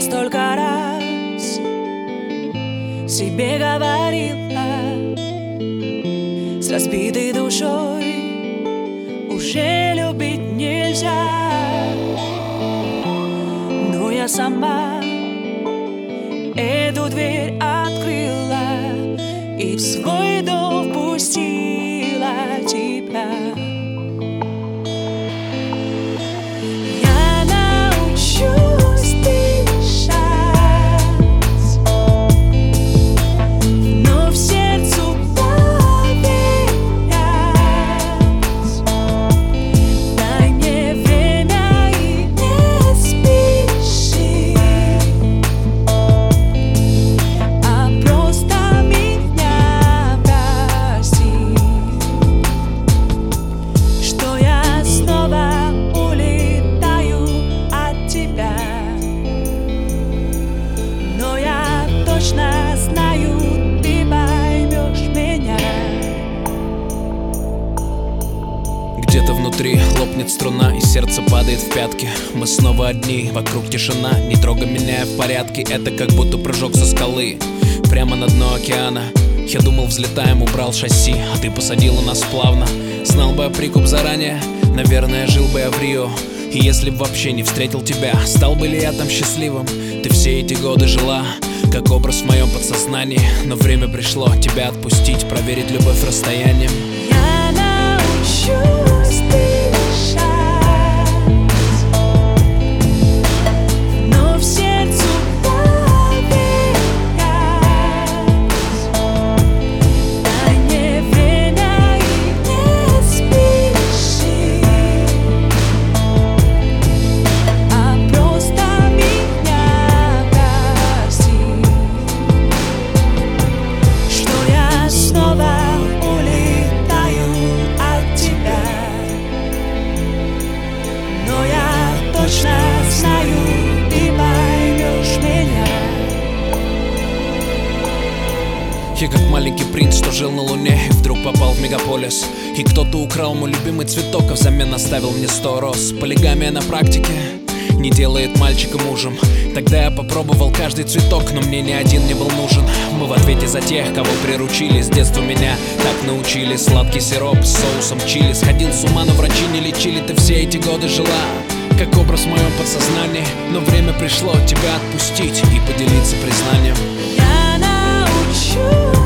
столько раз себе говорила, с разбитой душой уже любить нельзя. Но я сама эту дверь открыла и в свой дом впустила тебя. Я научусь дышать, но в сердцу поверять. Дай мне время и не спеши, а просто меня прости, что я снова улетаю от тебя. Но я точно знаю, ты поймешь меня. Где-то внутри лопнет струна, и сердце падает в пятки. Мы снова одни, вокруг тишина. Не трогай меня, я в порядке. Это как будто прыжок со скалы прямо на дно океана. Я думал, взлетаем, убрал шасси, а ты посадила нас плавно. Знал бы я прикуп заранее, наверное, жил бы я в Рио. И если б вообще не встретил тебя, стал бы ли я там счастливым? Ты все эти годы жила как образ в моем подсознании. Но время пришло тебя отпустить, проверить любовь расстоянием. Я научусь дышать, но в сердцу поверять. Дай мне время и не спеши, а просто меня прости, что я снова улетаю от тебя. Но я точно знаю, ты поймешь меня. Я как маленький принц, что жил на луне и вдруг попал в мегаполис. И кто-то украл мой любимый цветок, а взамен оставил мне 100 роз. Полигамия на практике не делает мальчика мужем. Тогда я попробовал каждый цветок, но мне ни один не был нужен. Мы в ответе за тех, кого приручили. С детства меня так научили. Сладкий сироп с соусом чили. Сходил с ума, но врачи не лечили. Ты все эти годы жила как образ в моем подсознании. Но время пришло тебя отпустить и поделиться признанием. Я научусь